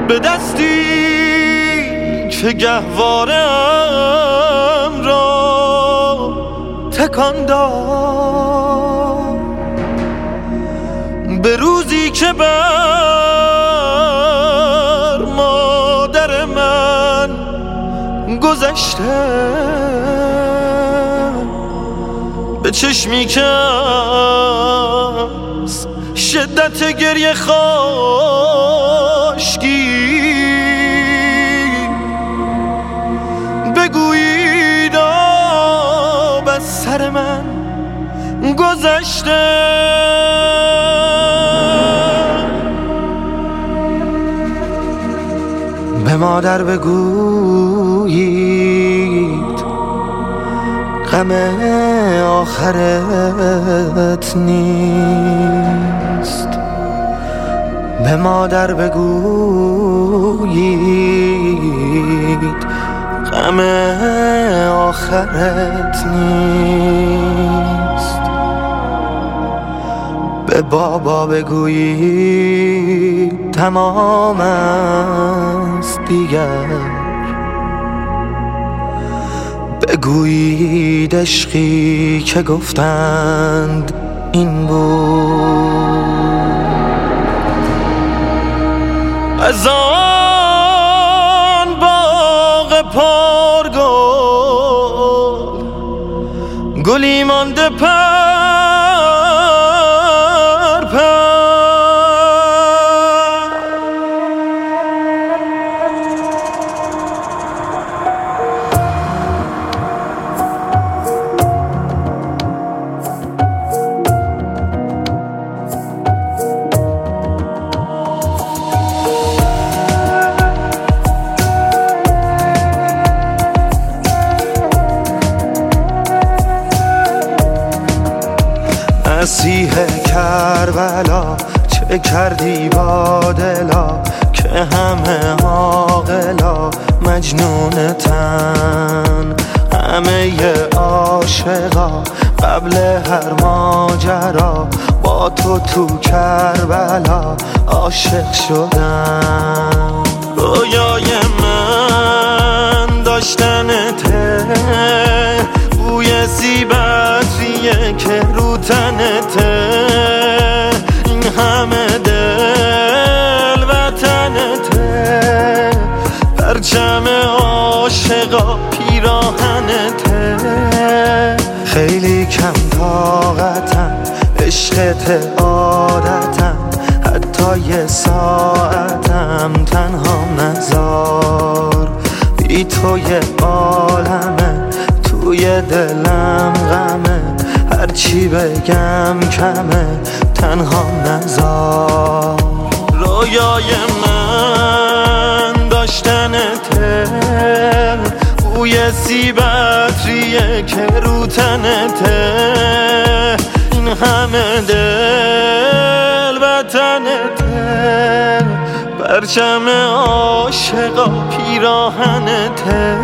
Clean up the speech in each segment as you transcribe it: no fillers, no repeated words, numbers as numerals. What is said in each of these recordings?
به دستی که گهوارم را تکان داد، به روزی که بر مادر من گذشته، به چشمی که از شدت گریه خاشکی بگویید آب از سر من گذشته. به مادر بگویید غم آخرت نیست، به مادر بگویید غم آخرت نیست، به بابا بگویید تمام است دیگر، بگویید عشقی که گفتند این بود. از آن باغ پرگل گلی مانده پر پر، مسیح کربلا چه کردی با دلا که همه عاقلا مجنونتن، همه عاشقا قبل هر ماجرا با تو کربلا عاشق شدن. رویای من داشتنته، بوی زیبتریه که رو تنته، این همه دل وطنته، پرچم عاشقا پیراهنته. خیلی کم طاقتم، عشقت عادتم، حتی یه ساعتم تنها نذار، بی تو یه عالمه، توی دلم غمه، هرچی بگم کمه، تنها نذار. رویای من داشتنته، بوی سیبتریه که رو تنته، این همه دل وطنته، پرچم عاشقا پیراهنته.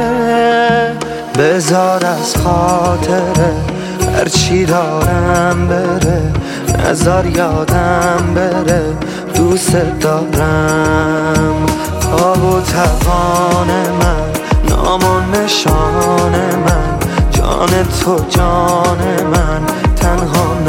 بذار از خاطره هرچی دارم بره، نذار یادم بره دوست دارم. آب و توان من، نام و نشان من، جان تو جان من، تنها